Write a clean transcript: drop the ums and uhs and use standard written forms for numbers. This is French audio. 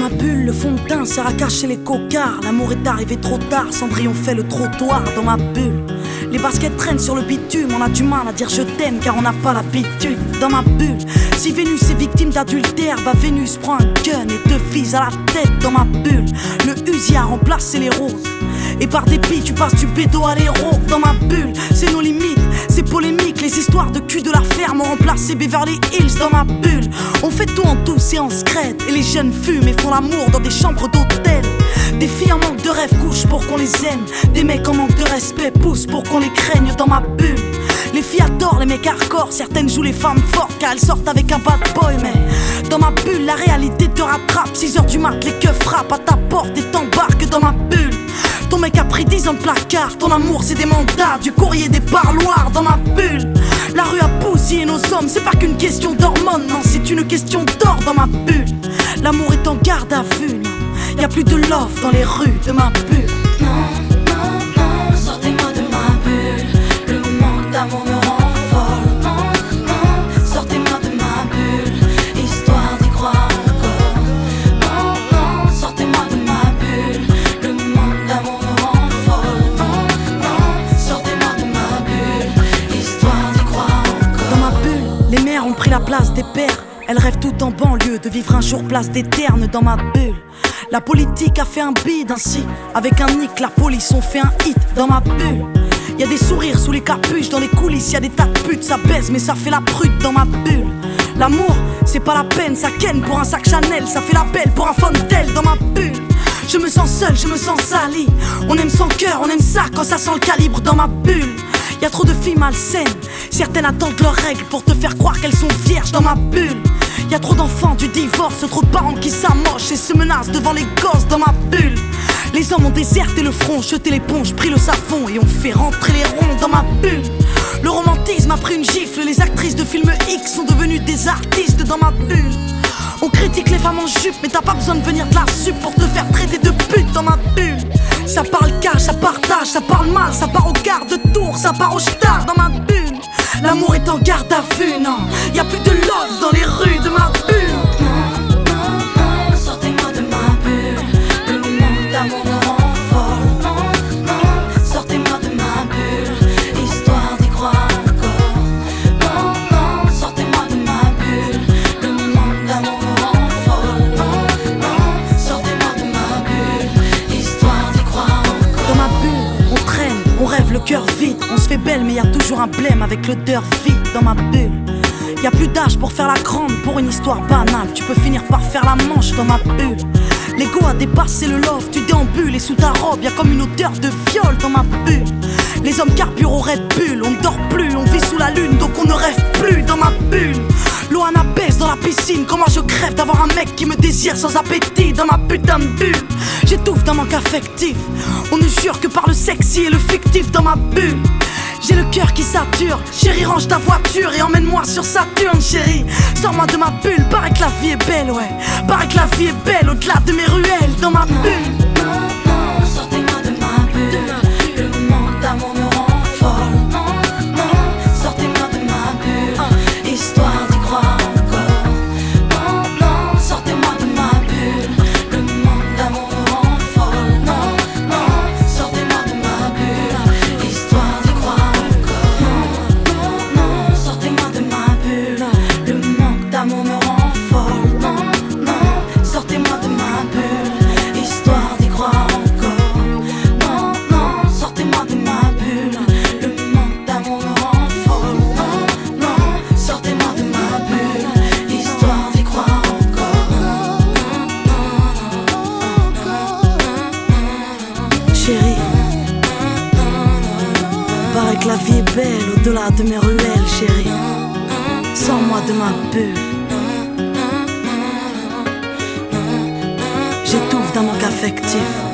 ma bulle, le fond de teint sert à cacher les cocards. L'amour est arrivé trop tard, Cendrillon fait le trottoir. Dans ma bulle, les baskets traînent sur le bitume. On a du mal à dire je t'aime car on n'a pas l'habitude. Dans ma bulle, si Vénus est victime d'adultère, bah Vénus prend un gun et 2 filles à la tête. Dans ma bulle, le Uzi a remplacé les roses. Et par dépit tu passes du bédo à l'héros. Dans ma bulle, c'est nos limites, c'est polémique. Les histoires de cul de la ferme ont remplacé Beverly Hills. Dans ma bulle, on fait tout en douce et en secret. Et les jeunes fument et font l'amour dans des chambres d'hôtel. Des filles en manque de rêve couchent pour qu'on les aime. Des mecs en manque de respect poussent pour qu'on les craigne. Dans ma bulle, les filles adorent les mecs hardcore. Certaines jouent les femmes fortes car elles sortent avec un bad boy. Mais dans ma bulle, la réalité te rattrape. 6h du mat, les keufs frappent à ta porte et t'embarquent dans ma bulle. Ton mec a pris 10 ans de placard. Ton amour c'est des mandats, du courrier, des parloirs. Dans ma bulle, la rue a bousillé nos hommes. C'est pas qu'une question d'hormones, non, c'est une question d'or. Dans ma bulle, l'amour est en garde à vue, non. Y'a plus de love dans les rues de ma bulle. Non, non, non, sortez-moi de ma bulle. Le manque d'amour me rend folle. Non, non, sortez-moi de ma bulle, histoire d'y croire encore. Non, non, sortez-moi de ma bulle. Le manque d'amour me rend folle. Non, non, sortez-moi de ma bulle, histoire d'y croire encore. Dans ma bulle, les mères ont pris la place des pères. Elles rêvent tout en banlieue de vivre un jour place des ternes. Dans ma bulle, la politique a fait un bide ainsi. Avec un nick, la police ont fait un hit. Dans ma bulle, y'a des sourires sous les capuches. Dans les coulisses, y'a des tas de putes. Ça baise mais ça fait la prude. Dans ma bulle, l'amour, c'est pas la peine. Ça ken pour un sac Chanel. Ça fait la belle pour un Fontel. Dans ma bulle, je me sens seul, je me sens sali. On aime sans cœur, on aime ça quand ça sent le calibre. Dans ma bulle, y'a trop de filles malsaines. Certaines attendent leurs règles pour te faire croire qu'elles sont vierges. Dans ma bulle, y'a trop d'enfants du divorce, trop de parents qui s'amochent et se menacent devant les gosses. Dans ma bulle, les hommes ont déserté le front, jeté l'éponge, pris le savon et ont fait rentrer les ronds. Dans ma bulle, le romantisme a pris une gifle. Les actrices de films X sont devenues des artistes. Dans ma bulle, on critique les femmes en jupe, mais t'as pas besoin de venir de la sup pour te faire traiter de pute. Dans ma bulle, ça parle cash, ça partage, ça parle mal, ça part au quart de tour, ça part au star. Dans ma bulle, l'amour est en garde à vue, non. Y'a plus de love dans les rues de ma bulle. Non, non, non, sortez-moi de ma bulle. Le manque d'amour me rend folle. Non, non, sortez-moi de ma bulle, histoire d'y croire encore. Non, non, sortez-moi de ma bulle. Le manque d'amour me rend folle. Non, non, sortez-moi de ma bulle, histoire d'y croire encore. Dans ma bulle, on traîne, on rêve le cœur vide. On se fait belle mais y'a toujours un blême avec l'odeur vide. Dans ma bulle, y'a plus d'âge pour faire la grande. Pour une histoire banale, tu peux finir par faire la manche. Dans ma bulle, l'ego a dépassé le love. Tu déambules et sous ta robe y'a comme une odeur de viol. Dans ma bulle, les hommes carburent au Red Bull. On ne dort plus, on vit sous la lune donc on ne rêve plus. Dans ma bulle, Loana baisse dans la piscine. Comment je crève d'avoir un mec qui me désire sans appétit. Dans ma putain de bulle, j'étouffe d'un manque affectif. On ne jure que par le sexy et le fictif. Dans ma bulle, j'ai le cœur qui sature. Chérie, range ta voiture et emmène-moi sur Saturne. Chérie, sors-moi de ma bulle. Paraît que la vie est belle, ouais. Paraît que la vie est belle au-delà de mes ruelles. Dans ma bulle, non, non, sortez-moi de ma bulle. Le manque d'amour me rend folle. Non, non, sortez-moi de ma bulle, histoire d'y croire encore. Non, non, sortez-moi de ma bulle. Le manque d'amour me rend folle. Non, non, sortez-moi de ma bulle, histoire d'y croire encore. Non, non, sortez-moi de ma bulle. Le manque d'amour me rend folle. Non, non, sortez-moi de ma bulle, histoire d'y croire encore. Non, non, sortez-moi de ma bulle. Le manque d'amour me rend folle. Non, non, sortez-moi de ma bulle, histoire d'y croire encore. chérie, paraît que la vie est belle au-delà de mes ruelles. Chérie, sors-moi de ma bulle. J'étouffe d'un manque affectif.